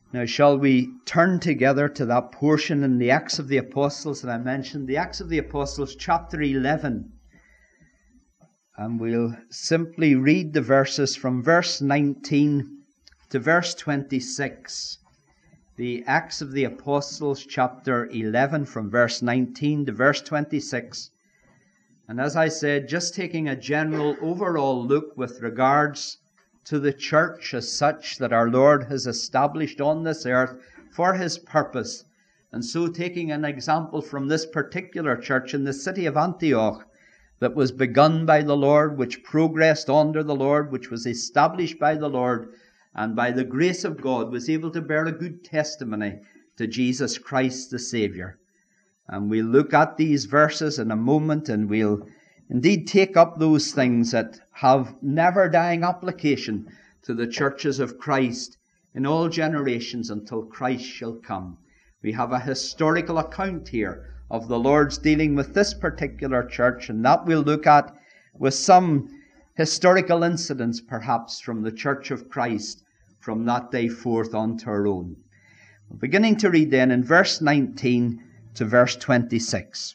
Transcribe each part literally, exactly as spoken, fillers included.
Now, shall we turn together to that portion in the Acts of the Apostles that I mentioned, the Acts of the Apostles, chapter eleven. And we'll simply read the verses from verse nineteen to verse twenty-six. The Acts of the Apostles, chapter eleven, from verse nineteen to verse twenty-six. And as I said, just taking a general overall look with regards to the church as such that our Lord has established on this earth for His purpose. And so taking an example from this particular church in the city of Antioch that was begun by the Lord, which progressed under the Lord, which was established by the Lord, and by the grace of God was able to bear a good testimony to Jesus Christ the Saviour. And we'll look at these verses in a moment, and we'll indeed take up those things that have never-dying application to the churches of Christ in all generations until Christ shall come. We have a historical account here of the Lord's dealing with this particular church, and that we'll look at with some historical incidents perhaps from the church of Christ from that day forth unto our own. Beginning to read then in verse nineteen to verse twenty-six.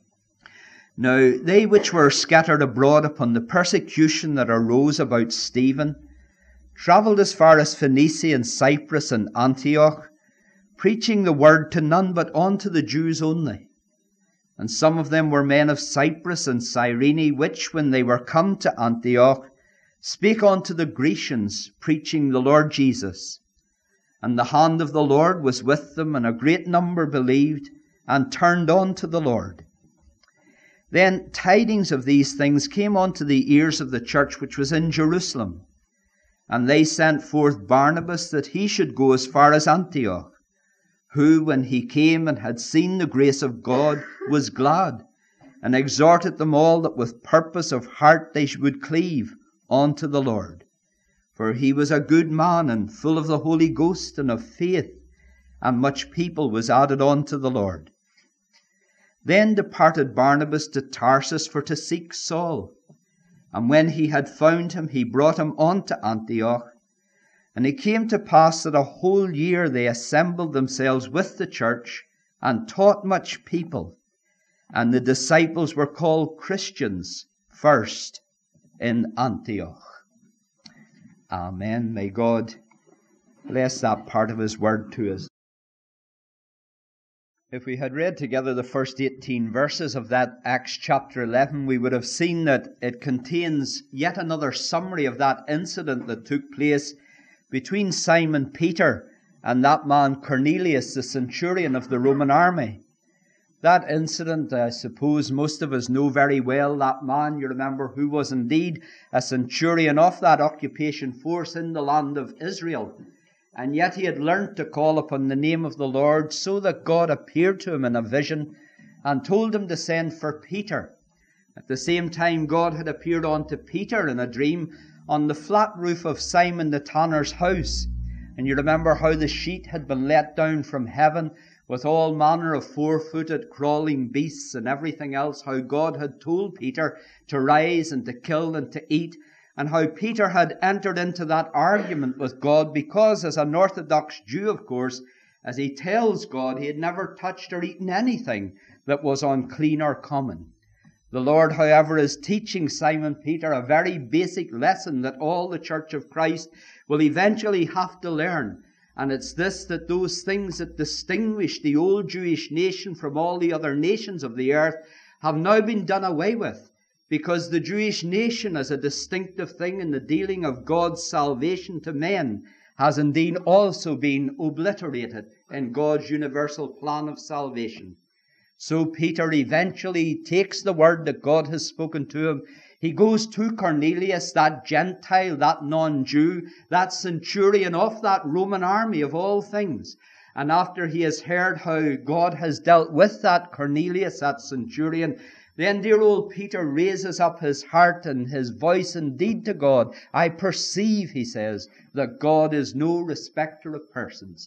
Now they which were scattered abroad upon the persecution that arose about Stephen travelled as far as Phoenicia and Cyprus and Antioch, preaching the word to none but unto the Jews only. And some of them were men of Cyprus and Cyrene, which, when they were come to Antioch, spake unto the Grecians, preaching the Lord Jesus. And the hand of the Lord was with them, and a great number believed, and turned on to the Lord. Then tidings of these things came unto the ears of the church which was in Jerusalem. And they sent forth Barnabas that he should go as far as Antioch, who, when he came and had seen the grace of God, was glad, and exhorted them all that with purpose of heart they would cleave unto the Lord. For he was a good man, and full of the Holy Ghost and of faith, and much people was added unto the Lord. Then departed Barnabas to Tarsus for to seek Saul. And when he had found him, he brought him unto Antioch. And it came to pass that a whole year they assembled themselves with the church, and taught much people. And the disciples were called Christians first in Antioch. Amen. May God bless that part of His word to us. If we had read together the first eighteen verses of that Acts chapter eleven, we would have seen that it contains yet another summary of that incident that took place between Simon Peter and that man Cornelius, the centurion of the Roman army. That incident, I suppose most of us know very well. That man, you remember, who was indeed a centurion of that occupation force in the land of Israel. And yet he had learnt to call upon the name of the Lord, so that God appeared to him in a vision and told him to send for Peter. At the same time, God had appeared unto Peter in a dream on the flat roof of Simon the tanner's house. And you remember how the sheet had been let down from heaven with all manner of four-footed crawling beasts and everything else, how God had told Peter to rise and to kill and to eat, and how Peter had entered into that argument with God because, as an Orthodox Jew, of course, as he tells God, he had never touched or eaten anything that was unclean or common. The Lord, however, is teaching Simon Peter a very basic lesson that all the Church of Christ will eventually have to learn. And it's this, that those things that distinguish the old Jewish nation from all the other nations of the earth have now been done away with, because the Jewish nation, as a distinctive thing in the dealing of God's salvation to men, has indeed also been obliterated in God's universal plan of salvation. So Peter eventually takes the word that God has spoken to him. He goes to Cornelius, that Gentile, that non-Jew, that centurion of that Roman army of all things. And after he has heard how God has dealt with that Cornelius, that centurion, then dear old Peter raises up his heart and his voice indeed to God. I perceive, he says, that God is no respecter of persons.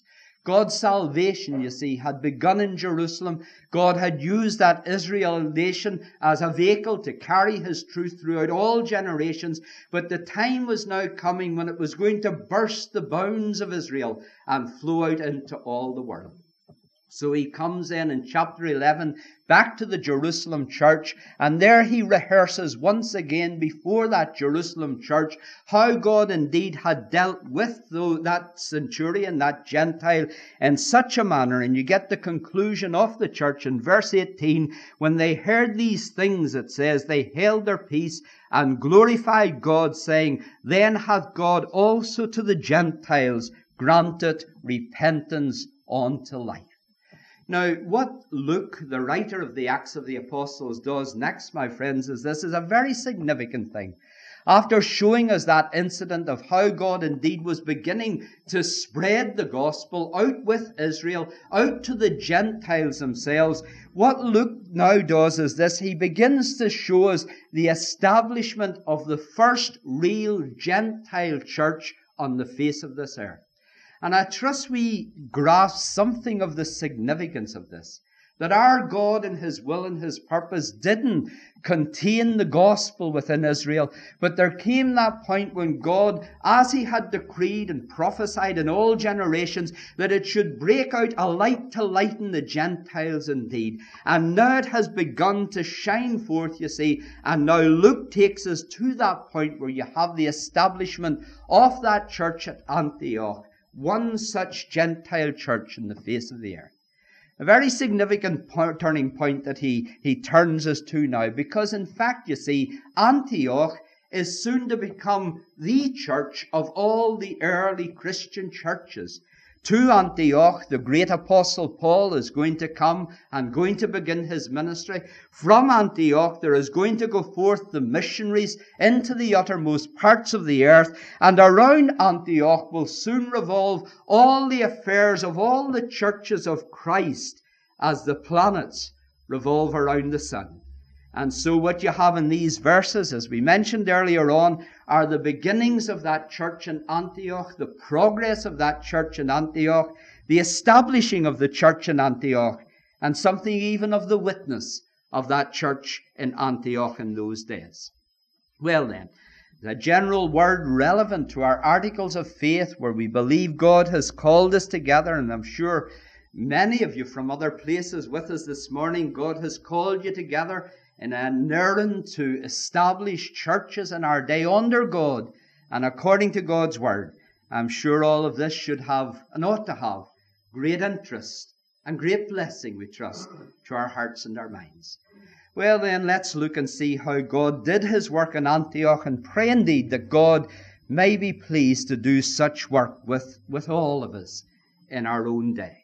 God's salvation, you see, had begun in Jerusalem. God had used that Israel nation as a vehicle to carry his truth throughout all generations. But the time was now coming when it was going to burst the bounds of Israel and flow out into all the world. So he comes in in chapter eleven back to the Jerusalem church, and there he rehearses once again before that Jerusalem church how God indeed had dealt with that centurion, that Gentile, in such a manner. And you get the conclusion of the church in verse eighteen. When they heard these things, it says, they held their peace and glorified God, saying, then hath God also to the Gentiles granted repentance unto life. Now, what Luke, the writer of the Acts of the Apostles, does next, my friends, is this is a very significant thing. After showing us that incident of how God indeed was beginning to spread the gospel out with Israel, out to the Gentiles themselves, what Luke now does is this. He begins to show us the establishment of the first real Gentile church on the face of this earth. And I trust we grasp something of the significance of this. That our God in his will and his purpose didn't contain the gospel within Israel. But there came that point when God, as he had decreed and prophesied in all generations, that it should break out a light to lighten the Gentiles indeed. And now it has begun to shine forth, you see. And now Luke takes us to that point where you have the establishment of that church at Antioch. One such Gentile church in the face of the earth. A very significant po- turning point that he, he turns us to now, because in fact, you see, Antioch is soon to become the church of all the early Christian churches. To Antioch, the great apostle Paul is going to come and going to begin his ministry. From Antioch, there is going to go forth the missionaries into the uttermost parts of the earth. And around Antioch will soon revolve all the affairs of all the churches of Christ as the planets revolve around the sun. And so what you have in these verses, as we mentioned earlier on, are the beginnings of that church in Antioch, the progress of that church in Antioch, the establishing of the church in Antioch, and something even of the witness of that church in Antioch in those days. Well then, the general word relevant to our articles of faith, where we believe God has called us together, and I'm sure many of you from other places with us this morning, God has called you together in an errand to establish churches in our day under God and according to God's word. I'm sure all of this should have, and ought to have, great interest and great blessing, we trust, to our hearts and our minds. Well then, let's look and see how God did his work in Antioch, and pray indeed that God may be pleased to do such work with, with all of us in our own day.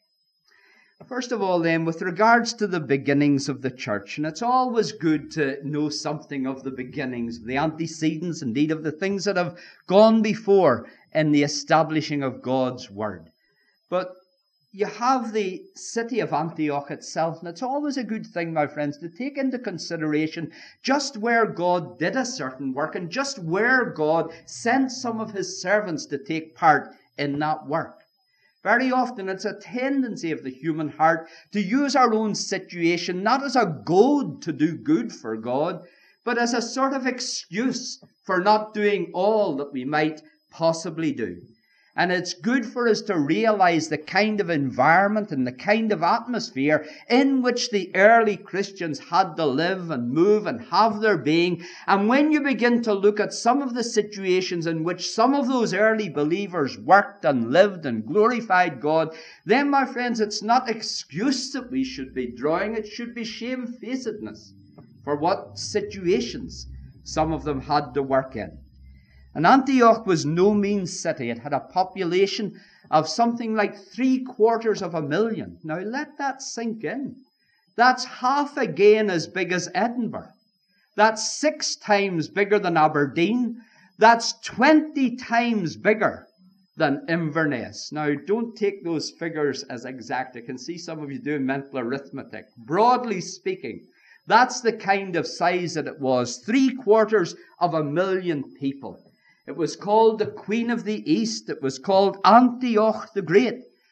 First of all then, with regards to the beginnings of the church, and it's always good to know something of the beginnings, the antecedents, indeed of the things that have gone before in the establishing of God's word. But you have the city of Antioch itself, and it's always a good thing, my friends, to take into consideration just where God did a certain work and just where God sent some of his servants to take part in that work. Very often it's a tendency of the human heart to use our own situation not as a goad to do good for God, but as a sort of excuse for not doing all that we might possibly do. And it's good for us to realize the kind of environment and the kind of atmosphere in which the early Christians had to live and move and have their being. And when you begin to look at some of the situations in which some of those early believers worked and lived and glorified God, then, my friends, it's not excuse that we should be drawing. It should be shamefacedness for what situations some of them had to work in. And Antioch was no mean city. It had a population of something like three quarters of a million. Now let that sink in. That's half again as big as Edinburgh. That's six times bigger than Aberdeen. That's twenty times bigger than Inverness. Now don't take those figures as exact. I can see some of you doing mental arithmetic. Broadly speaking, that's the kind of size that it was. Three quarters of a million people. It was called the Queen of the East. It was called Antioch the Great.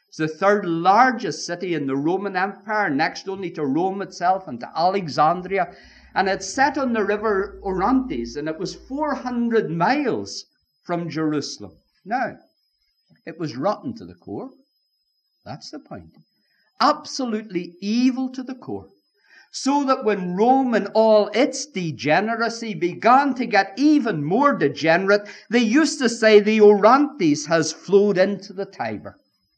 It's the third largest city in the Roman Empire, next only to Rome itself and to Alexandria. And it's set on the river Orontes, and it was four hundred miles from Jerusalem. Now, it was rotten to the core. That's the point. Absolutely evil to the core. So that when Rome in all its degeneracy began to get even more degenerate, they used to say the Orontes has flowed into the Tiber.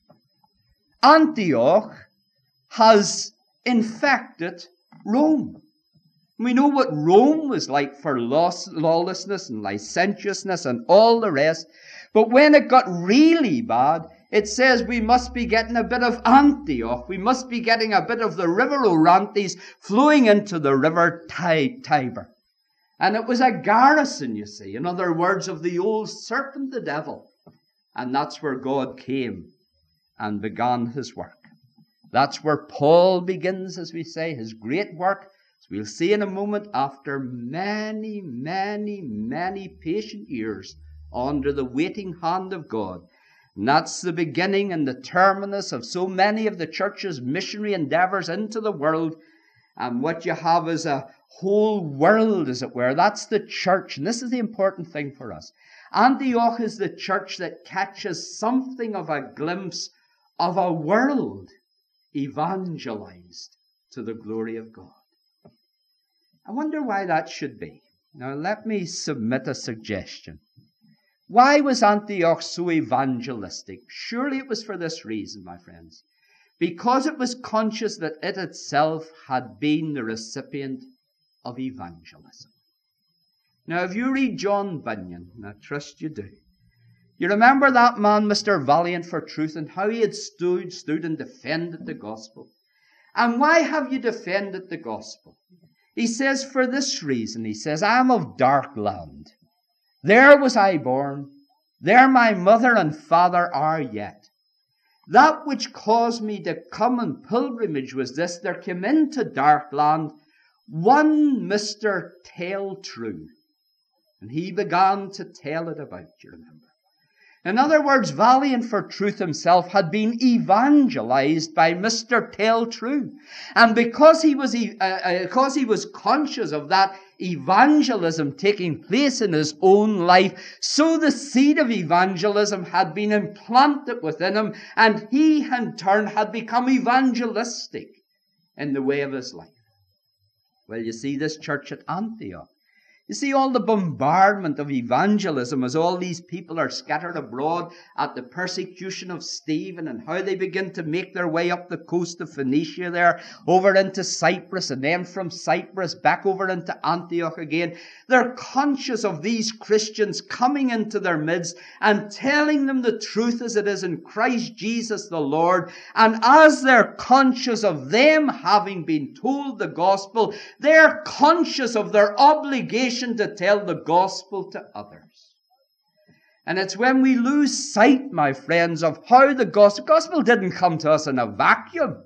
Antioch has infected Rome. We know what Rome was like for lawlessness and licentiousness and all the rest. But when it got really bad, it says we must be getting a bit of Antioch. We must be getting a bit of the river Orontes flowing into the river Tiber. And it was a garrison, you see. In other words, of the old serpent, the devil. And that's where God came and began his work. That's where Paul begins, as we say, his great work. As we'll see in a moment, after many, many, many patient years under the waiting hand of God. And that's the beginning and the terminus of so many of the church's missionary endeavors into the world. And what you have is a whole world, as it were. That's the church. And this is the important thing for us. Antioch is the church that catches something of a glimpse of a world evangelized to the glory of God. I wonder why that should be. Now let me submit a suggestion. Why was Antioch so evangelistic? Surely it was for this reason, my friends. Because it was conscious that it itself had been the recipient of evangelism. Now, if you read John Bunyan, and I trust you do, you remember that man, Mister Valiant for Truth, and how he had stood, stood and defended the gospel. And why have you defended the gospel? He says, for this reason, he says, I am of dark land. There was I born, there my mother and father are yet. That which caused me to come in pilgrimage was this: there came into dark land one Mister Tell True. And he began to tell it about, you remember. In other words, Valiant for Truth himself had been evangelized by Mister Tell True. And because he was, uh, uh, because he was conscious of that evangelism taking place in his own life, so the seed of evangelism had been implanted within him, and he in turn had become evangelistic in the way of his life. Well, you see this church at Antioch. You see all the bombardment of evangelism as all these people are scattered abroad at the persecution of Stephen, and how they begin to make their way up the coast of Phoenicia there, over into Cyprus, and then from Cyprus back over into Antioch again. They're conscious of these Christians coming into their midst and telling them the truth as it is in Christ Jesus the Lord. And as they're conscious of them having been told the gospel, they're conscious of their obligation to tell the gospel to others. And it's when we lose sight, my friends, of how the gospel, gospel didn't come to us in a vacuum.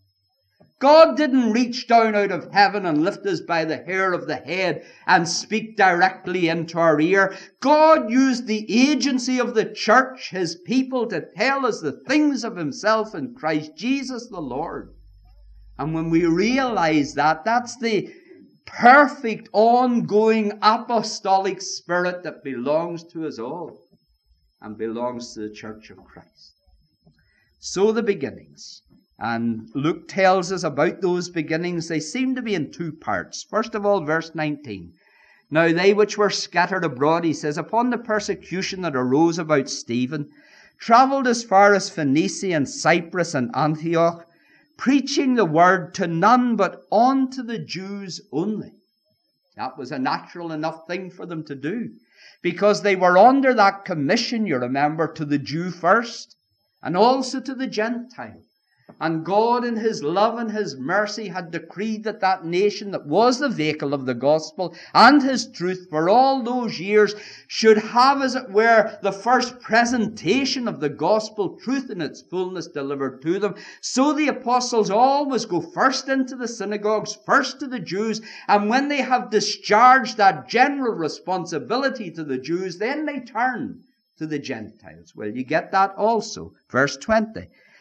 God didn't reach down out of heaven and lift us by the hair of the head and speak directly into our ear. God used the agency of the church, his people, to tell us the things of himself in Christ Jesus the Lord. And when we realize that, that's the perfect, ongoing, apostolic spirit that belongs to us all and belongs to the church of Christ. So the beginnings. And Luke tells us about those beginnings. They seem to be in two parts. First of all, verse nineteen. Now they which were scattered abroad, he says, upon the persecution that arose about Stephen, travelled as far as Phoenicia and Cyprus and Antioch, preaching the word to none but unto the Jews only. That was a natural enough thing for them to do, because they were under that commission, you remember, to the Jew first, and also to the Gentile. And God in his love and his mercy had decreed that that nation that was the vehicle of the gospel and his truth for all those years should have, as it were, the first presentation of the gospel truth in its fullness delivered to them. So the apostles always go first into the synagogues, first to the Jews, and when they have discharged that general responsibility to the Jews, then they turn to the Gentiles. Well, you get that also. Verse twenty.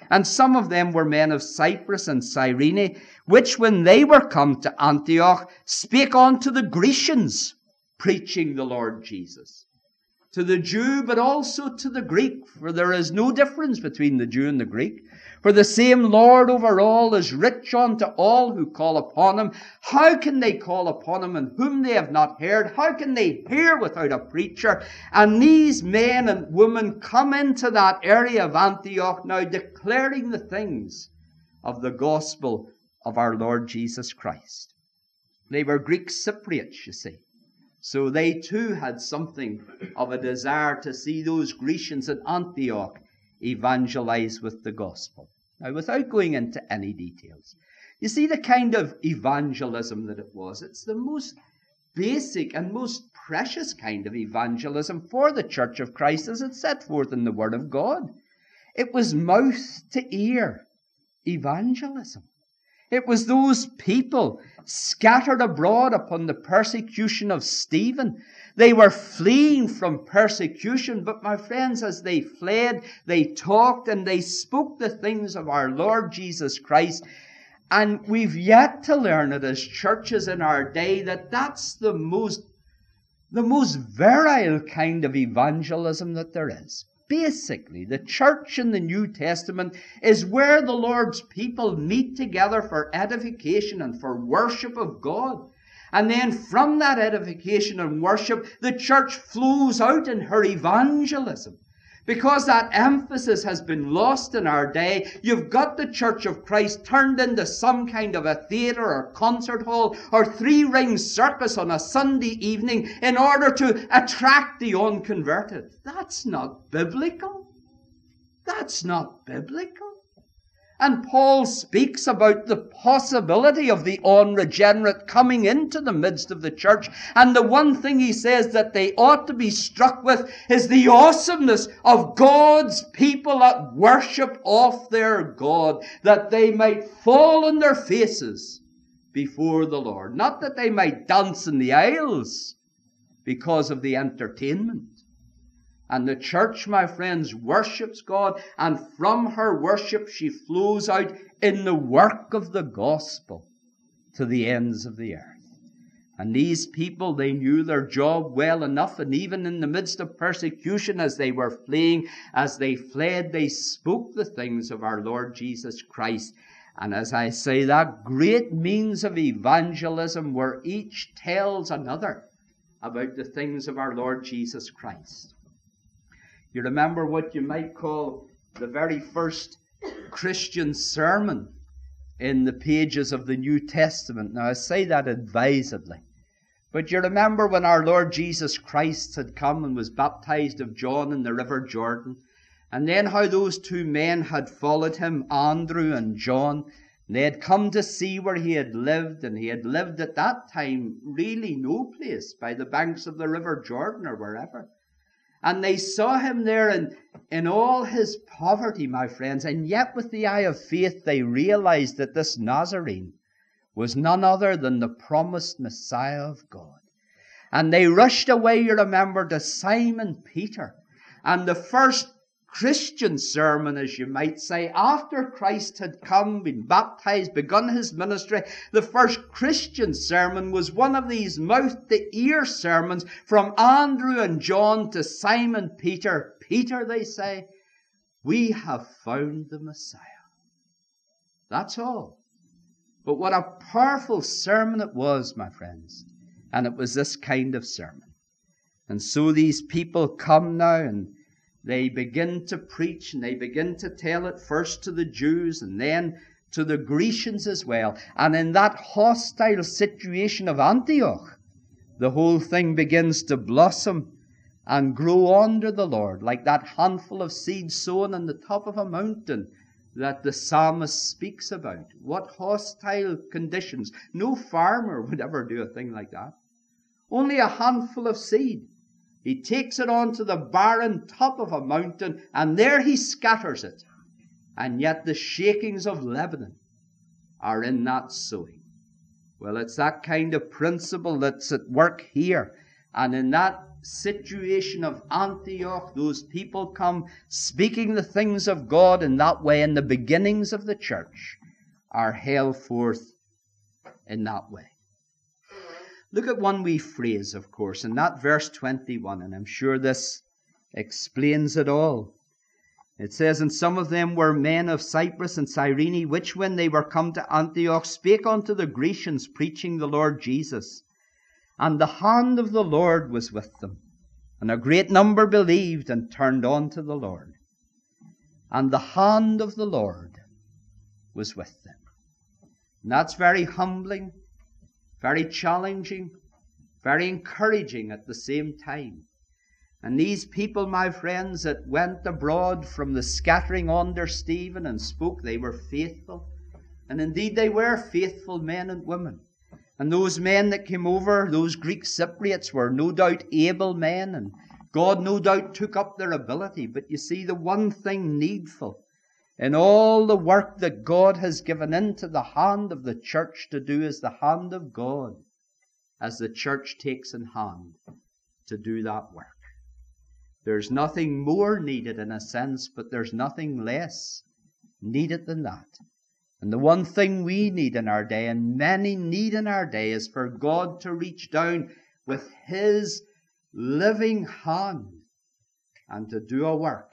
And some of them were men of Cyprus and Cyrene, which when they were come to Antioch, spake unto the Grecians, preaching the Lord Jesus. To the Jew, but also to the Greek, for there is no difference between the Jew and the Greek. For the same Lord over all is rich unto all who call upon him. How can they call upon him in whom they have not heard? How can they hear without a preacher? And these men and women come into that area of Antioch now, declaring the things of the gospel of our Lord Jesus Christ. They were Greek Cypriots, you see. So they too had something of a desire to see those Grecians at Antioch evangelize with the gospel. Now, without going into any details, you see the kind of evangelism that it was. It's the most basic and most precious kind of evangelism for the Church of Christ as it's set forth in the Word of God. It was mouth to ear evangelism. It was those people scattered abroad upon the persecution of Stephen. They were fleeing from persecution, but my friends, as they fled, they talked and they spoke the things of our Lord Jesus Christ. And we've yet to learn it as churches in our day that that's the most, the most virile kind of evangelism that there is. Basically, the church in the New Testament is where the Lord's people meet together for edification and for worship of God. And then from that edification and worship, the church flows out in her evangelism. Because that emphasis has been lost in our day, you've got the Church of Christ turned into some kind of a theatre or concert hall or three-ring circus on a Sunday evening in order to attract the unconverted. That's not biblical. That's not biblical. And Paul speaks about the possibility of the unregenerate coming into the midst of the church. And the one thing he says that they ought to be struck with is the awesomeness of God's people that worship of their God, that they might fall on their faces before the Lord. Not that they might dance in the aisles because of the entertainment. And the church, my friends, worships God, and from her worship she flows out in the work of the gospel to the ends of the earth. And these people, they knew their job well enough, and even in the midst of persecution as they were fleeing, as they fled, they spoke the things of our Lord Jesus Christ. And as I say, that great means of evangelism where each tells another about the things of our Lord Jesus Christ. You remember what you might call the very first Christian sermon in the pages of the New Testament. Now, I say that advisedly. But you remember when our Lord Jesus Christ had come and was baptized of John in the River Jordan, and then how those two men had followed him, Andrew and John. They had come to see where he had lived, and he had lived at that time really no place by the banks of the River Jordan or wherever. And they saw him there in, in all his poverty, my friends. And yet with the eye of faith, they realized that this Nazarene was none other than the promised Messiah of God. And they rushed away, you remember, to Simon Peter. And the first Christian sermon, as you might say, after Christ had come, been baptized, begun his ministry, the first Christian sermon was one of these mouth-to-ear sermons from Andrew and John to Simon Peter. Peter, they say, we have found the Messiah. That's all. But what a powerful sermon it was, my friends. And it was this kind of sermon. And so these people come now and they begin to preach, and they begin to tell it first to the Jews and then to the Grecians as well. And in that hostile situation of Antioch, the whole thing begins to blossom and grow under the Lord, like that handful of seed sown on the top of a mountain that the psalmist speaks about. What hostile conditions. No farmer would ever do a thing like that. Only a handful of seed. He takes it onto the barren top of a mountain, and there he scatters it. And yet the shakings of Lebanon are in that sowing. Well, it's that kind of principle that's at work here. And in that situation of Antioch, those people come speaking the things of God in that way, and the beginnings of the church are held forth in that way. Look at one wee phrase, of course, in that verse twenty-one, and I'm sure this explains it all. It says, And some of them were men of Cyprus and Cyrene, which when they were come to Antioch spake unto the Grecians, preaching the Lord Jesus. And the hand of the Lord was with them. And a great number believed and turned on to the Lord. And the hand of the Lord was with them. And that's very humbling, very challenging, very encouraging at the same time. And these people, my friends, that went abroad from the scattering under Stephen and spoke, they were faithful. And indeed they were faithful men and women. And those men that came over, those Greek Cypriots, were no doubt able men, and God no doubt took up their ability. But you see, the one thing needful in all the work that God has given into the hand of the church to do is the hand of God, as the church takes in hand to do that work. There's nothing more needed in a sense, but there's nothing less needed than that. And the one thing we need in our day, and many need in our day, is for God to reach down with His living hand and to do a work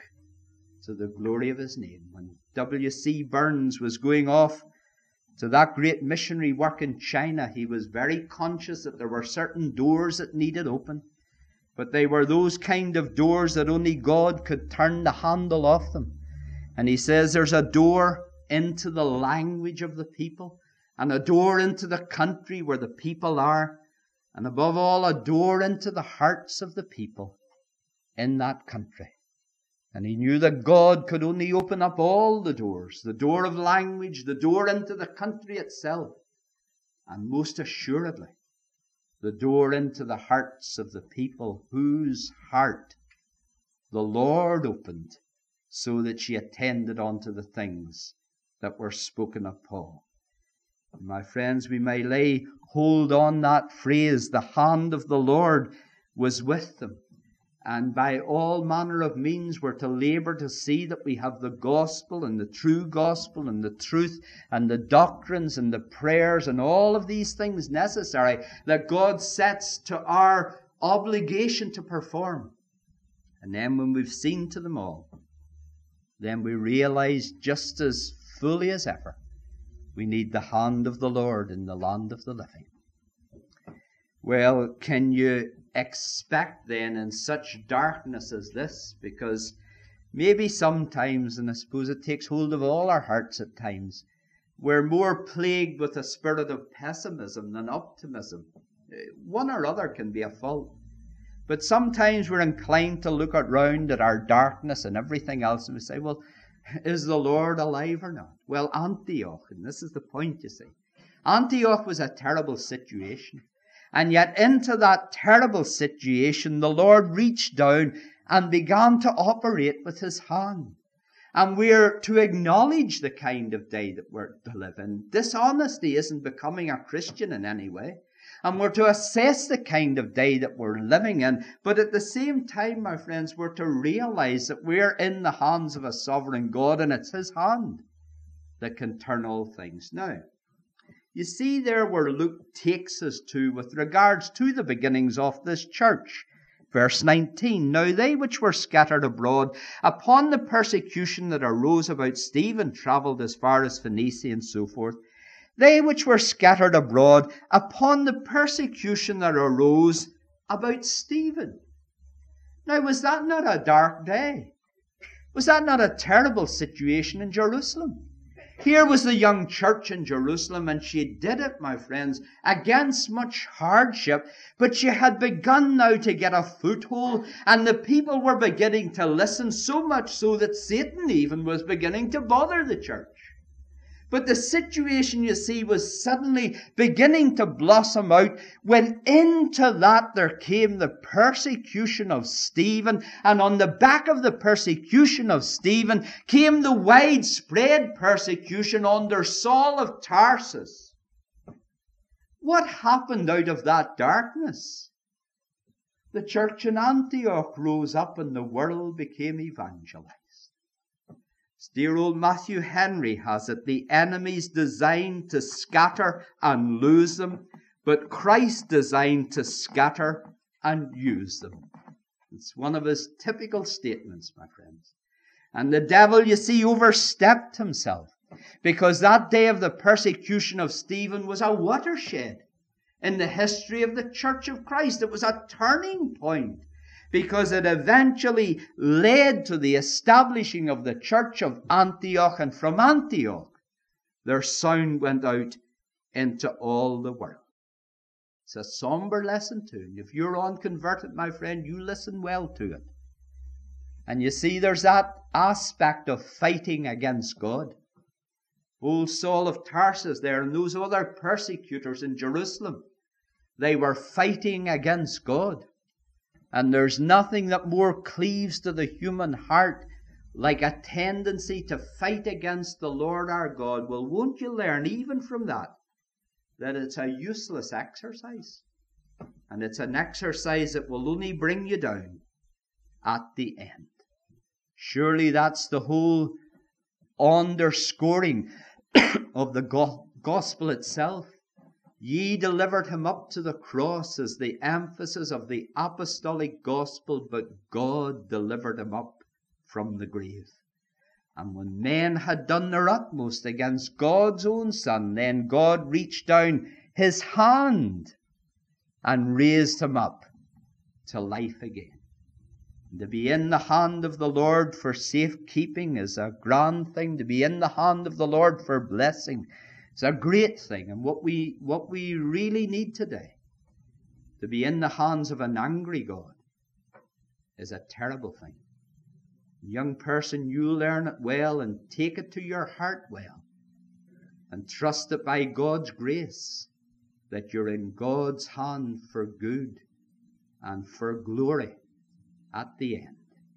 to the glory of His name. When W C Burns was going off to that great missionary work in China, he was very conscious that there were certain doors that needed open, but they were those kind of doors that only God could turn the handle of them. And he says there's a door into the language of the people, and a door into the country where the people are, and above all, a door into the hearts of the people in that country. And he knew that God could only open up all the doors, the door of language, the door into the country itself, and most assuredly, the door into the hearts of the people whose heart the Lord opened so that she attended unto the things that were spoken of Paul. And my friends, we may lay hold on that phrase, the hand of the Lord was with them. And by all manner of means we're to labor to see that we have the gospel and the true gospel and the truth and the doctrines and the prayers and all of these things necessary that God sets to our obligation to perform. And then when we've seen to them all, then we realize just as fully as ever, we need the hand of the Lord in the land of the living. Well, can you expect then in such darkness as this? Because maybe sometimes, and I suppose it takes hold of all our hearts at times, we're more plagued with a spirit of pessimism than optimism. One or other can be a fault. But sometimes we're inclined to look around at our darkness and everything else and we say, well, is the Lord alive or not? Well, Antioch, and this is the point, you see. Antioch was a terrible situation. And yet into that terrible situation, the Lord reached down and began to operate with His hand. And we're to acknowledge the kind of day that we're to live in. Dishonesty isn't becoming a Christian in any way. And we're to assess the kind of day that we're living in. But at the same time, my friends, we're to realize that we're in the hands of a sovereign God, and it's His hand that can turn all things. Now, you see there where Luke takes us to with regards to the beginnings of this church. Verse nineteen, Now they which were scattered abroad upon the persecution that arose about Stephen travelled as far as Phoenicia and so forth. They which were scattered abroad upon the persecution that arose about Stephen. Now, was that not a dark day? Was that not a terrible situation in Jerusalem? Here was the young church in Jerusalem, and she did it, my friends, against much hardship, but she had begun now to get a foothold, and the people were beginning to listen, so much so that Satan even was beginning to bother the church. But the situation, you see, was suddenly beginning to blossom out when into that there came the persecution of Stephen. And on the back of the persecution of Stephen came the widespread persecution under Saul of Tarsus. What happened out of that darkness? The church in Antioch rose up and the world became evangelized. As dear old Matthew Henry has it, the enemy's designed to scatter and lose them, but Christ designed to scatter and use them. It's one of his typical statements, my friends. And the devil, you see, overstepped himself, because that day of the persecution of Stephen was a watershed in the history of the Church of Christ. It was a turning point, because it eventually led to the establishing of the Church of Antioch, and from Antioch their sound went out into all the world. It's a somber lesson too, and if you're unconverted, my friend, you listen well to it. And you see, there's that aspect of fighting against God. Old Saul of Tarsus there and those other persecutors in Jerusalem, they were fighting against God. And there's nothing that more cleaves to the human heart like a tendency to fight against the Lord our God. Well, won't you learn even from that, that it's a useless exercise? And it's an exercise that will only bring you down at the end. Surely that's the whole underscoring of the go- gospel itself. Ye delivered him up to the cross as the emphasis of the apostolic gospel, but God delivered him up from the grave. And when men had done their utmost against God's own Son, then God reached down his hand and raised him up to life again. And to be in the hand of the Lord for safekeeping is a grand thing. To be in the hand of the Lord for blessing is a great thing. And what we, what we really need today, to be in the hands of an angry God, is a terrible thing. Young person, you learn it well and take it to your heart well. And trust that by God's grace, that you're in God's hand for good and for glory at the end.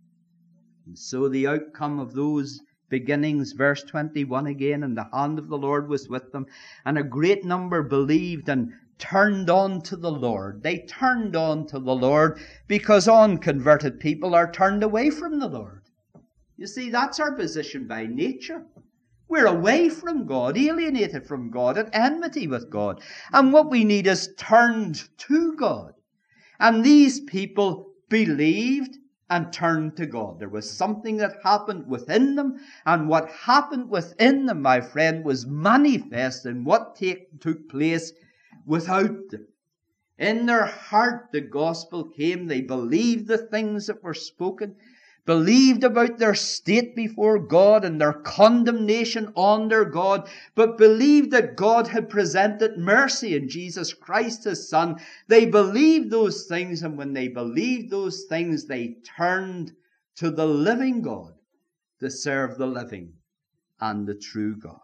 And so the outcome of those beginnings, verse twenty-one again, and the hand of the Lord was with them, and a great number believed and turned on to the Lord. They turned on to the Lord because unconverted people are turned away from the Lord. You see, that's our position by nature. We're away from God, alienated from God, at enmity with God. And what we need is turned to God. And these people believed and turned to God. There was something that happened within them, and what happened within them, my friend, was manifest in what take, took place without them. In their heart the gospel came. They believed the things that were spoken, believed about their state before God and their condemnation under God, but believed that God had presented mercy in Jesus Christ, his Son. They believed those things, and when they believed those things, they turned to the living God to serve the living and the true God.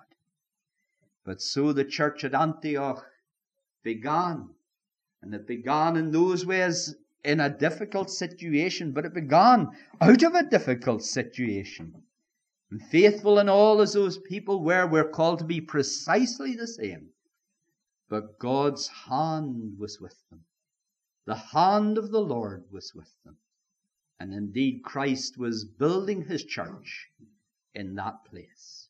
But so the church at Antioch began, and it began in those ways in a difficult situation, but it began out of a difficult situation. And faithful in all as those people were, we're called to be precisely the same. But God's hand was with them. The hand of the Lord was with them. And indeed Christ was building his church in that place.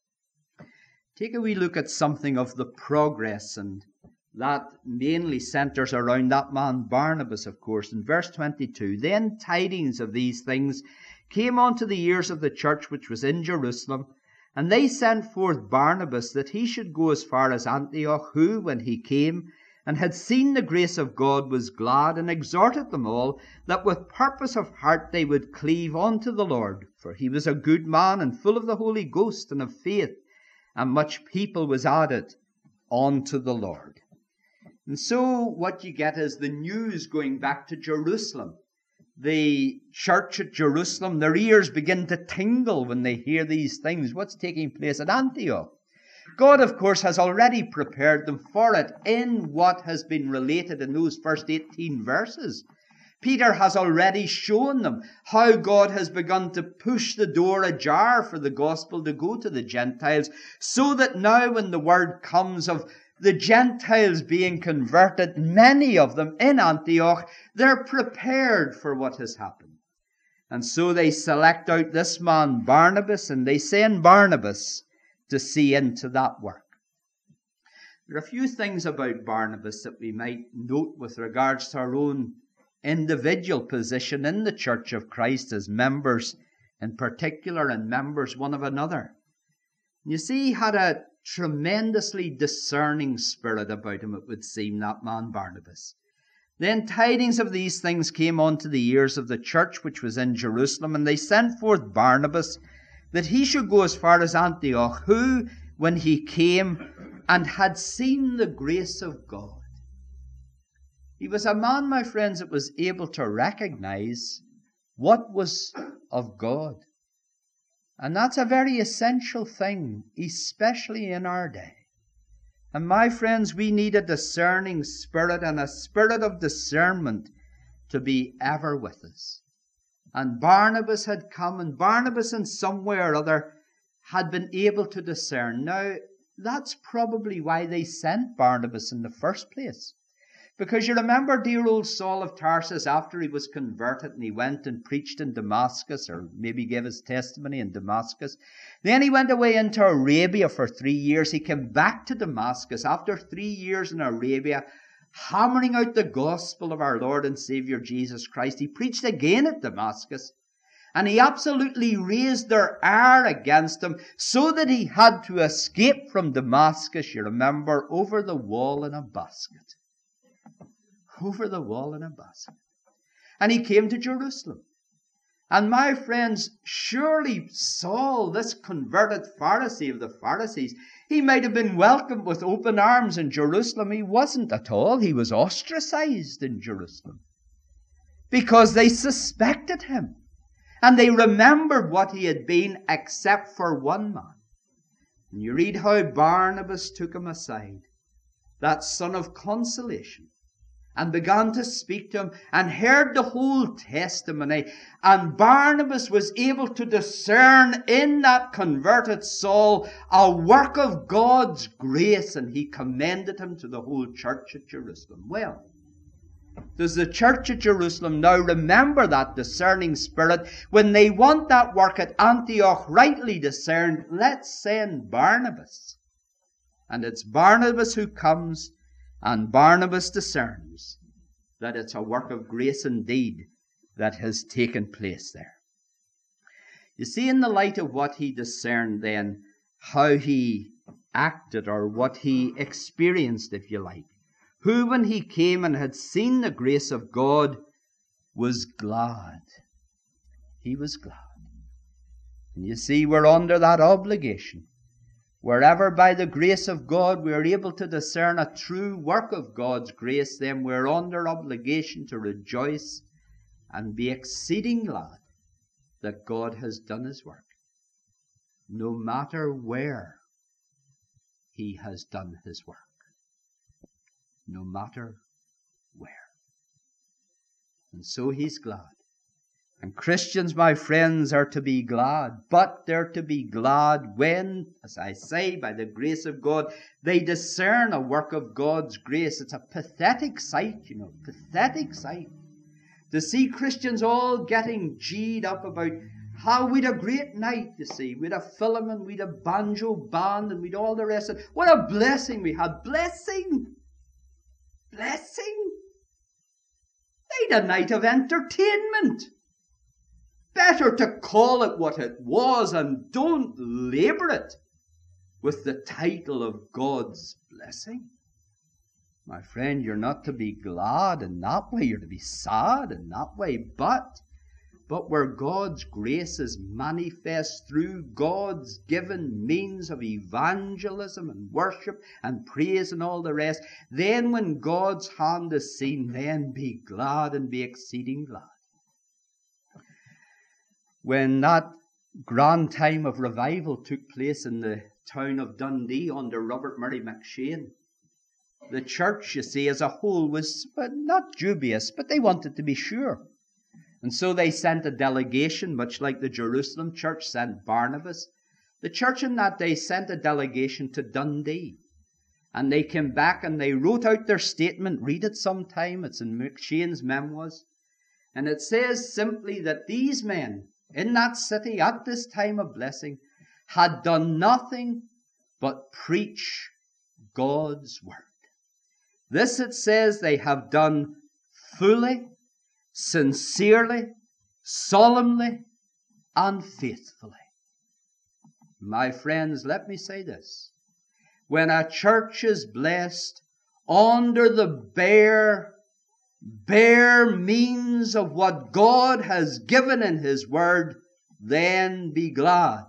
Take a wee look at something of the progress, and that mainly centers around that man Barnabas, of course. In verse twenty-two, then tidings of these things came unto the ears of the church which was in Jerusalem, and they sent forth Barnabas that he should go as far as Antioch, who, when he came and had seen the grace of God, was glad, and exhorted them all that with purpose of heart they would cleave unto the Lord. For he was a good man, and full of the Holy Ghost and of faith, and much people was added unto the Lord. And so what you get is the news going back to Jerusalem. The church at Jerusalem, their ears begin to tingle when they hear these things. What's taking place at Antioch? God, of course, has already prepared them for it in what has been related in those first eighteen verses. Peter has already shown them how God has begun to push the door ajar for the gospel to go to the Gentiles, so that now when the word comes of the Gentiles being converted, many of them in Antioch, they're prepared for what has happened. And so they select out this man, Barnabas, and they send Barnabas to see into that work. There are a few things about Barnabas that we might note with regards to our own individual position in the Church of Christ as members in particular and members one of another. You see, he had a tremendously discerning spirit about him, it would seem, that man Barnabas. Then tidings of these things came unto the ears of the church which was in Jerusalem, and they sent forth Barnabas that he should go as far as Antioch, who, when he came and had seen the grace of God, he was a man, my friends, that was able to recognize what was of God. And that's a very essential thing, especially in our day. And my friends, we need a discerning spirit and a spirit of discernment to be ever with us. And Barnabas had come, and Barnabas in some way or other had been able to discern. Now, that's probably why they sent Barnabas in the first place. Because you remember dear old Saul of Tarsus, after he was converted and he went and preached in Damascus, or maybe gave his testimony in Damascus. Then he went away into Arabia for three years. He came back to Damascus after three years in Arabia, hammering out the gospel of our Lord and Savior Jesus Christ. He preached again at Damascus. And he absolutely raised their ire against him, so that he had to escape from Damascus, you remember, over the wall in a basket. Over the wall in a basket. And he came to Jerusalem. And my friends, surely Saul, this converted Pharisee of the Pharisees, he might have been welcomed with open arms in Jerusalem. He wasn't at all. He was ostracized in Jerusalem, because they suspected him. And they remembered what he had been, except for one man. And you read how Barnabas took him aside, that son of consolation, and began to speak to him, and heard the whole testimony. And Barnabas was able to discern in that converted Saul a work of God's grace, and he commended him to the whole church at Jerusalem. Well, does the church at Jerusalem now remember that discerning spirit? When they want that work at Antioch rightly discerned, let's send Barnabas. And it's Barnabas who comes, and Barnabas discerns that it's a work of grace indeed that has taken place there. You see, in the light of what he discerned then, how he acted, or what he experienced, if you like, who, when he came and had seen the grace of God, was glad. He was glad. And you see, we're under that obligation. Wherever by the grace of God we are able to discern a true work of God's grace, then we're under obligation to rejoice and be exceeding glad that God has done his work, no matter where he has done his work. No matter where. And so he's glad. And Christians, my friends, are to be glad. But they're to be glad when, as I say, by the grace of God, they discern a work of God's grace. It's a pathetic sight, you know, pathetic sight. To see Christians all getting G'd up about how we'd a great night, you see. We'd a Philemon, we'd a banjo band, and we'd all the rest of it. What a blessing we had. Blessing! Blessing? They'd a night of entertainment. Better to call it what it was and don't labour it with the title of God's blessing. My friend, you're not to be glad in that way. You're to be sad in that way. But, but where God's grace is manifest through God's given means of evangelism and worship and praise and all the rest, then when God's hand is seen, then be glad and be exceeding glad. When that grand time of revival took place in the town of Dundee under Robert Murray McShane, the church, you see, as a whole was but not dubious, but they wanted to be sure. And so they sent a delegation, much like the Jerusalem church sent Barnabas. The church in that day sent a delegation to Dundee. And they came back and they wrote out their statement. Read it sometime. It's in McShane's memoirs. And it says simply that these men in that city at this time of blessing had done nothing but preach God's word. This, it says, they have done fully, sincerely, solemnly, and faithfully. My friends, let me say this. When a church is blessed under the bare, bare means of what God has given in His Word, then be glad.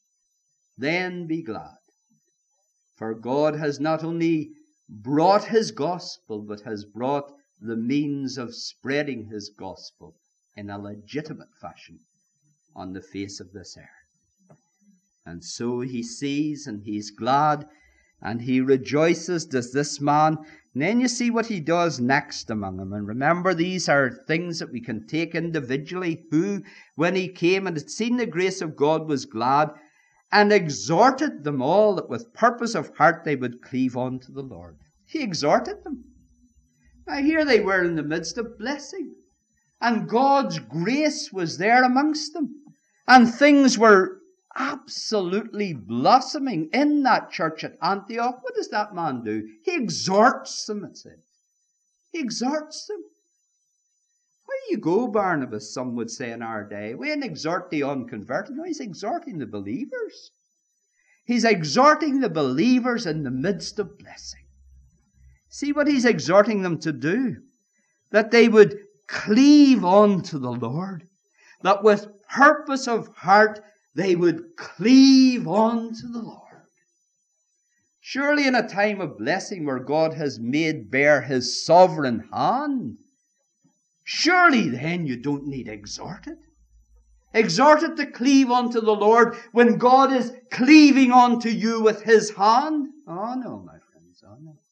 Then be glad. For God has not only brought His gospel, but has brought the means of spreading His gospel in a legitimate fashion on the face of this earth. And so He sees and He's glad and He rejoices, does this man. And then you see what He does next among them. And remember, these are things that we can take individually. Who, when He came and had seen the grace of God, was glad, and exhorted them all that with purpose of heart they would cleave on to the Lord. He exhorted them. Now here they were in the midst of blessing, and God's grace was there amongst them, and things were absolutely blossoming in that church at Antioch. What does that man do? He exhorts them, it says. He exhorts them. Where do you go, Barnabas, some would say in our day? We didn't exhort the unconverted. No, he's exhorting the believers. He's exhorting the believers in the midst of blessing. See what he's exhorting them to do? That they would cleave on to the Lord. That with purpose of heart they would cleave on to the Lord. Surely in a time of blessing where God has made bare His sovereign hand, surely then you don't need exhorted. Exhorted to cleave unto the Lord when God is cleaving unto you with His hand? Oh no, my friends, oh no.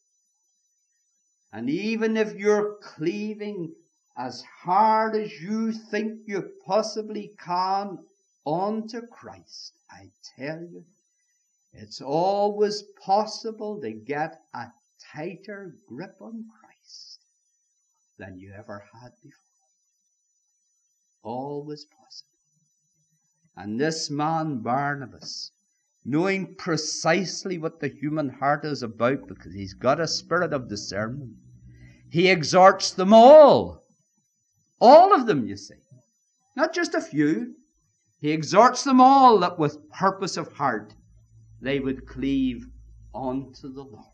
And even if you're cleaving as hard as you think you possibly can onto Christ, I tell you, it's always possible to get a tighter grip on Christ than you ever had before. Always possible. And this man, Barnabas, knowing precisely what the human heart is about, because he's got a spirit of discernment, he exhorts them all. All of them, you see. Not just a few. He exhorts them all that with purpose of heart they would cleave unto the Lord.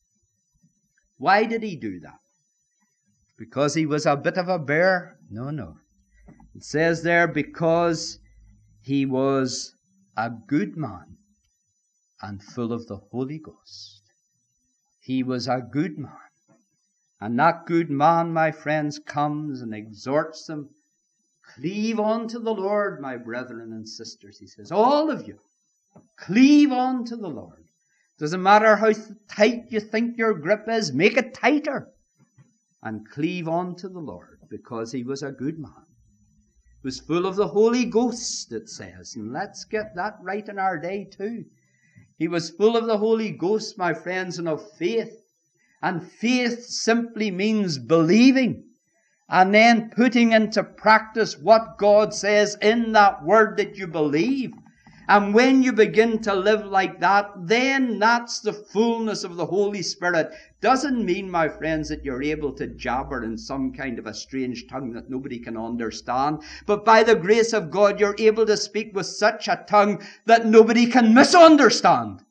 Why did he do that? Because he was a bit of a bear? No, no. It says there, because he was a good man and full of the Holy Ghost. He was a good man. And that good man, my friends, comes and exhorts them, cleave on to the Lord, my brethren and sisters. He says, all of you, cleave on to the Lord. Doesn't matter how tight you think your grip is, make it tighter. And cleave on to the Lord, because he was a good man. He was full of the Holy Ghost, it says. And let's get that right in our day too. He was full of the Holy Ghost, my friends, and of faith. And faith simply means believing and then putting into practice what God says in that word that you believe. And when you begin to live like that, then that's the fullness of the Holy Spirit. Doesn't mean, my friends, that you're able to jabber in some kind of a strange tongue that nobody can understand. But by the grace of God, you're able to speak with such a tongue that nobody can misunderstand.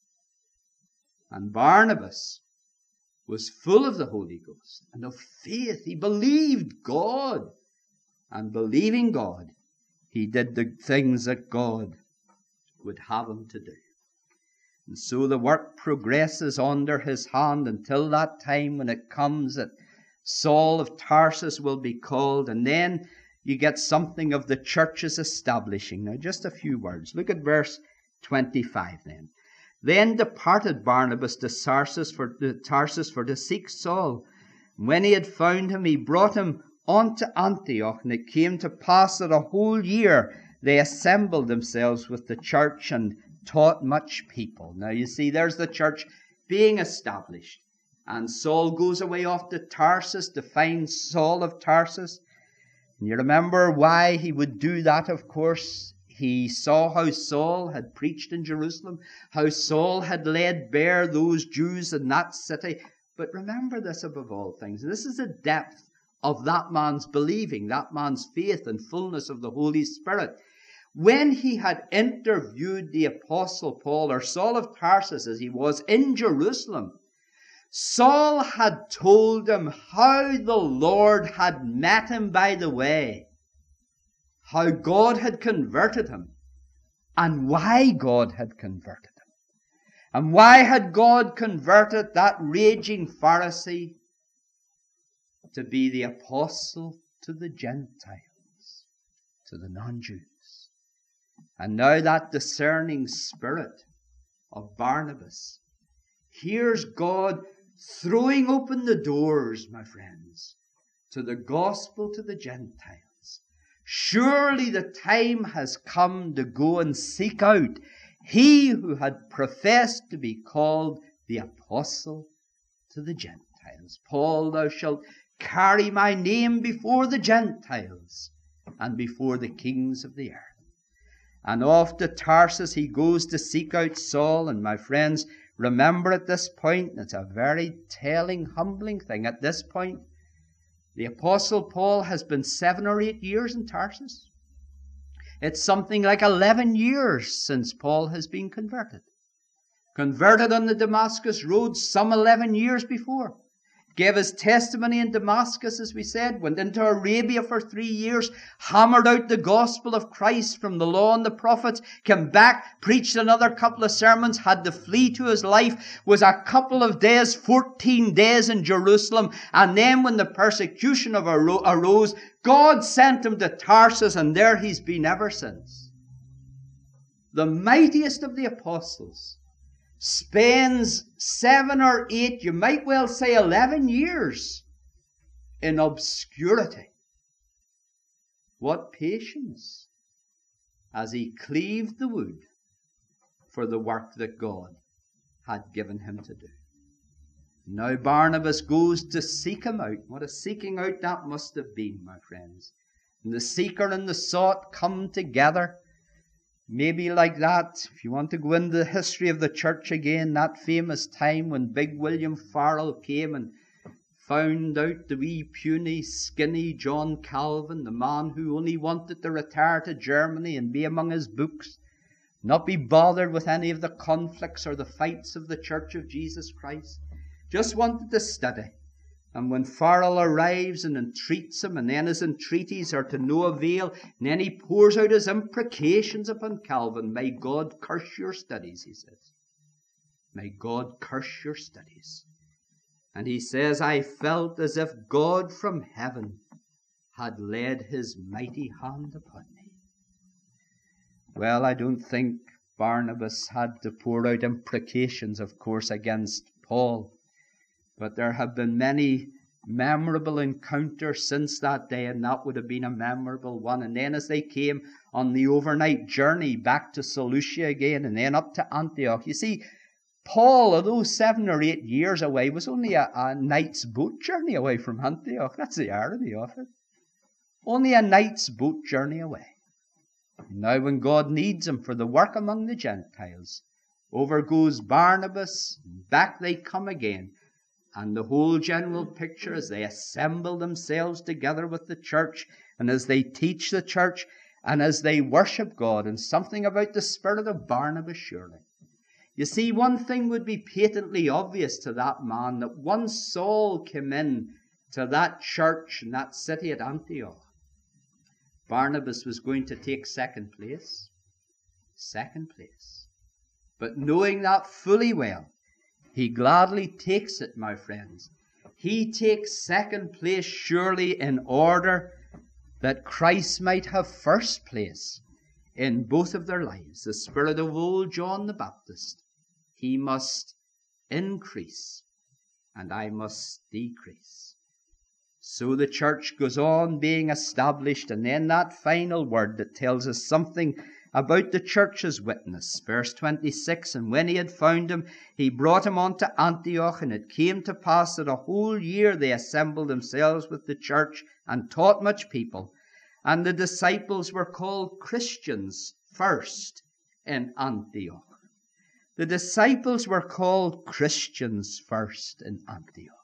And Barnabas was full of the Holy Ghost and of faith. He believed God. And believing God, he did the things that God would have him to do. And so the work progresses under his hand until that time when it comes that Saul of Tarsus will be called. And then you get something of the church's establishing. Now just a few words. Look at verse twenty-five then. Then departed Barnabas to Tarsus for, to Tarsus for to seek Saul. And when he had found him, he brought him unto Antioch. And it came to pass that a whole year they assembled themselves with the church and taught much people. Now you see, there's the church being established. And Saul goes away off to Tarsus to find Saul of Tarsus. And you remember why he would do that, of course. He saw how Saul had preached in Jerusalem, how Saul had laid bare those Jews in that city. But remember this above all things. This is the depth of that man's believing, that man's faith and fullness of the Holy Spirit. When he had interviewed the Apostle Paul, or Saul of Tarsus as he was, in Jerusalem, Saul had told him how the Lord had met him by the way, how God had converted him, and why God had converted him. And why had God converted that raging Pharisee to be the apostle to the Gentiles, to the non-Jews? And now that discerning spirit of Barnabas, here's God throwing open the doors, my friends, to the gospel to the Gentiles. Surely the time has come to go and seek out he who had professed to be called the apostle to the Gentiles. Paul, thou shalt carry my name before the Gentiles and before the kings of the earth. And off to Tarsus he goes to seek out Saul. And my friends, remember at this point, it's a very telling, humbling thing. At this point, the Apostle Paul has been seven or eight years in Tarsus. It's something like eleven years since Paul has been converted. Converted on the Damascus road some eleven years before. Gave his testimony in Damascus, as we said. Went into Arabia for three years. Hammered out the gospel of Christ from the law and the prophets. Came back, preached another couple of sermons. Had to flee to his life. Was a couple of days, fourteen days in Jerusalem. And then when the persecution of arose, God sent him to Tarsus, and there he's been ever since. The mightiest of the apostles spends seven or eight, you might well say eleven years in obscurity. What patience as he cleaved the wood for the work that God had given him to do. Now Barnabas goes to seek him out. What a seeking out that must have been, my friends. And the seeker and the sought come together. Maybe like that, if you want to go into the history of the church again, that famous time when big William Farel came and found out the wee puny, skinny John Calvin, the man who only wanted to retire to Germany and be among his books, not be bothered with any of the conflicts or the fights of the Church of Jesus Christ, just wanted to study. And when Farrell arrives and entreats him, and then his entreaties are to no avail, and then he pours out his imprecations upon Calvin. May God curse your studies, he says. May God curse your studies. And he says, I felt as if God from heaven had laid his mighty hand upon me. Well, I don't think Barnabas had to pour out imprecations, of course, against Paul. But there have been many memorable encounters since that day, and that would have been a memorable one. And then as they came on the overnight journey back to Seleucia again, and then up to Antioch, you see, Paul, although seven or eight years away, was only a, a night's boat journey away from Antioch. That's the irony of it. Only a night's boat journey away. And now when God needs him for the work among the Gentiles, over goes Barnabas, and back they come again. And the whole general picture as they assemble themselves together with the church, and as they teach the church, and as they worship God, and something about the spirit of Barnabas, surely. You see, one thing would be patently obvious to that man, that once Saul came in to that church in that city at Antioch, Barnabas was going to take second place. Second place. But knowing that fully well, he gladly takes it, my friends. He takes second place surely in order that Christ might have first place in both of their lives. The spirit of old John the Baptist, he must increase and I must decrease. So the church goes on being established, and then that final word that tells us something about the church's witness. Verse twenty-six, and when he had found him, he brought him unto Antioch, and it came to pass that a whole year they assembled themselves with the church and taught much people. And the disciples were called Christians first in Antioch. The disciples were called Christians first in Antioch.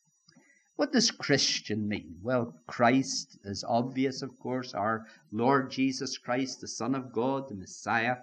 What does Christian mean? Well, Christ is obvious, of course, our Lord Jesus Christ, the Son of God, the Messiah.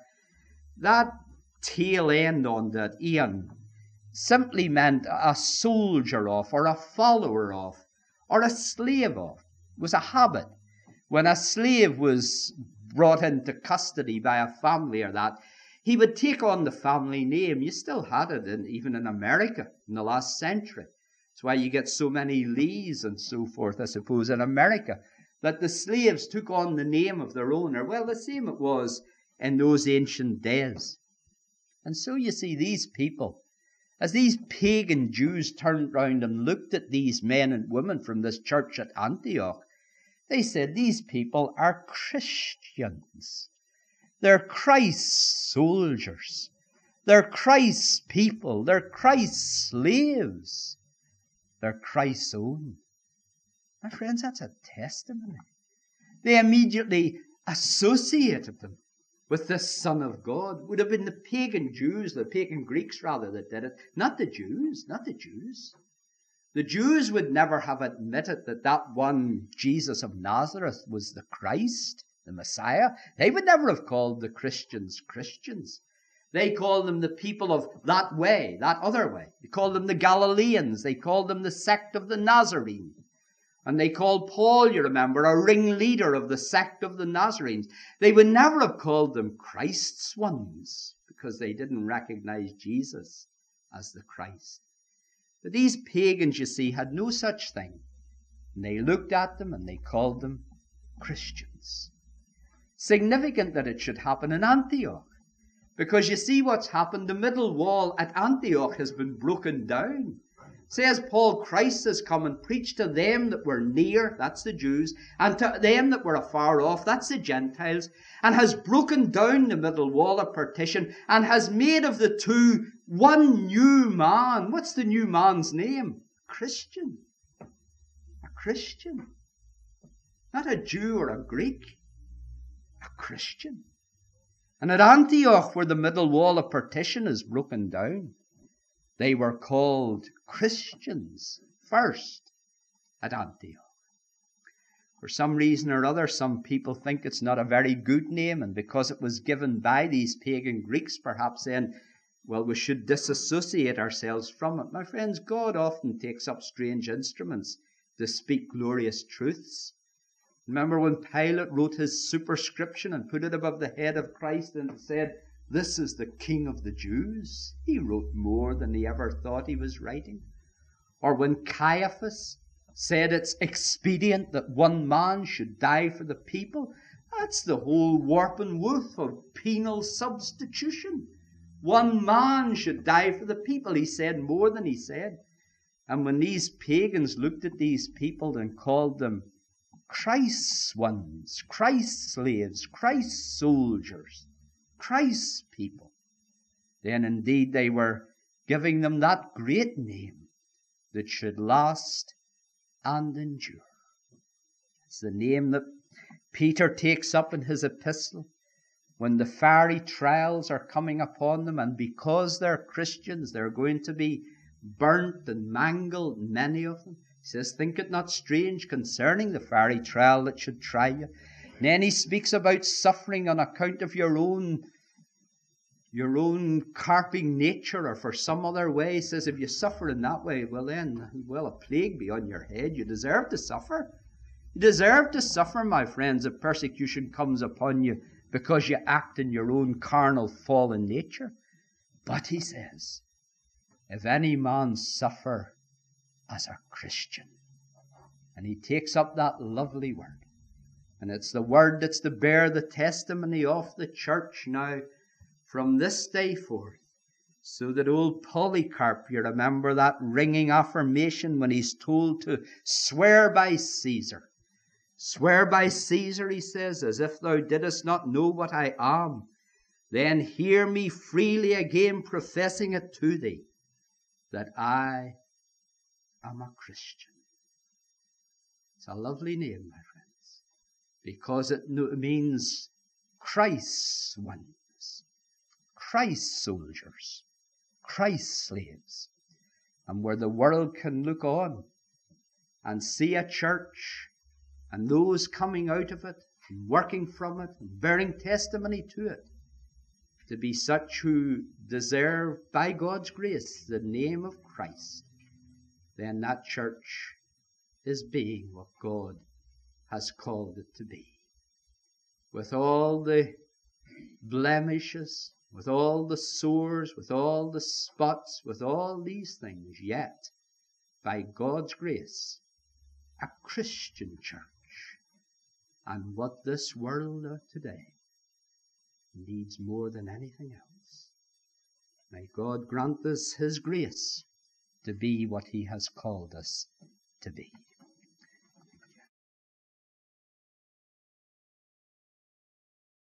That tail end on that Ian simply meant a soldier of, or a follower of, or a slave of. It was a habit. When a slave was brought into custody by a family or that, he would take on the family name. You still had it in, even in America in the last century. That's why you get so many Lees and so forth, I suppose, in America, that the slaves took on the name of their owner. Well, the same it was in those ancient days. And so you see, these people, as these pagan Jews turned round and looked at these men and women from this church at Antioch, they said, these people are Christians. They're Christ's soldiers. They're Christ's people. They're Christ's slaves. They're Christ's own. My friends, that's a testimony. They immediately associated them with the Son of God. It would have been the pagan Jews, the pagan Greeks rather, that did it. Not the Jews, not the Jews. The Jews would never have admitted that that one Jesus of Nazareth was the Christ, the Messiah. They would never have called the Christians Christians. They called them the people of that way, that other way. They called them the Galileans. They called them the sect of the Nazarene. And they called Paul, you remember, a ringleader of the sect of the Nazarenes. They would never have called them Christ's ones because they didn't recognize Jesus as the Christ. But these pagans, you see, had no such thing. And they looked at them and they called them Christians. Significant that it should happen in Antioch. Because you see what's happened. The middle wall at Antioch has been broken down. Says Paul, Christ has come and preached to them that were near, that's the Jews, and to them that were afar off, that's the Gentiles, and has broken down the middle wall of partition, and has made of the two one new man. What's the new man's name? Christian. A Christian. Not a Jew or a Greek. A Christian. And at Antioch, where the middle wall of partition is broken down, they were called Christians first at Antioch. For some reason or other, some people think it's not a very good name, and because it was given by these pagan Greeks, perhaps then, well, we should disassociate ourselves from it. My friends, God often takes up strange instruments to speak glorious truths. Remember when Pilate wrote his superscription and put it above the head of Christ and said, "This is the King of the Jews." He wrote more than he ever thought he was writing. Or when Caiaphas said it's expedient that one man should die for the people, that's the whole warp and woof of penal substitution. One man should die for the people. He said more than he said. And when these pagans looked at these people and called them Christ's ones, Christ's slaves, Christ's soldiers, Christ's people, then indeed they were giving them that great name that should last and endure. It's the name that Peter takes up in his epistle when the fiery trials are coming upon them, and because they're Christians, they're going to be burnt and mangled, many of them. He says, "Think it not strange concerning the fiery trial that should try you." And then he speaks about suffering on account of your own your own carping nature, or for some other way. He says, if you suffer in that way, well then, well, a plague be on your head. You deserve to suffer. You deserve to suffer, my friends, if persecution comes upon you because you act in your own carnal, fallen nature. But he says, if any man suffer as a Christian. And he takes up that lovely word. And it's the word that's to bear the testimony of the church now from this day forth. So that old Polycarp, you remember that ringing affirmation when he's told to swear by Caesar. Swear by Caesar, he says, as if thou didst not know what I am. Then hear me freely again professing it to thee, that I am a Christian. It's a lovely name, my friends, because it means Christ's ones, Christ's soldiers, Christ's slaves. And where the world can look on and see a church and those coming out of it, and working from it, and bearing testimony to it, to be such who deserve, by God's grace, the name of Christ, then that church is being what God has called it to be. With all the blemishes, with all the sores, with all the spots, with all these things, yet, by God's grace, a Christian church. And what this world of today needs more than anything else. May God grant us his grace to be what he has called us to be.